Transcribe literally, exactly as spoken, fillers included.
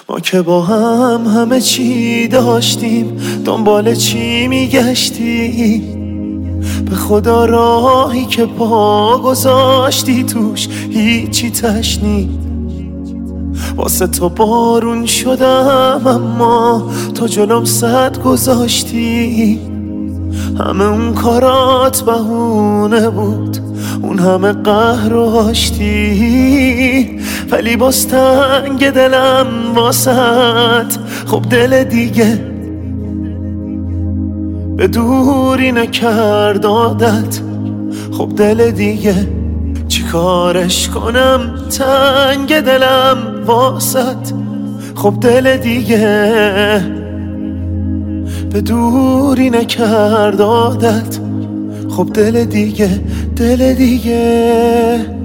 ما که با هم همه چی داشتیم، دنبال چی میگشتی؟ به خدا راهی که پا گذاشتی توش هیچی تشنید. واسه تو بارون شدم اما تو جلوم صد گذاشتی. همه اون کارات بهونه بود، اون همه قهر و آشتی، ولی باز تنگ دلم واسط. خب دل دیگه به دوری نکرد عادت. خب دل دیگه چی کارش کنم، تنگ دلم واسط. خب دل دیگه به دوری نکرد عادت. خب دل دیگه، دل دیگه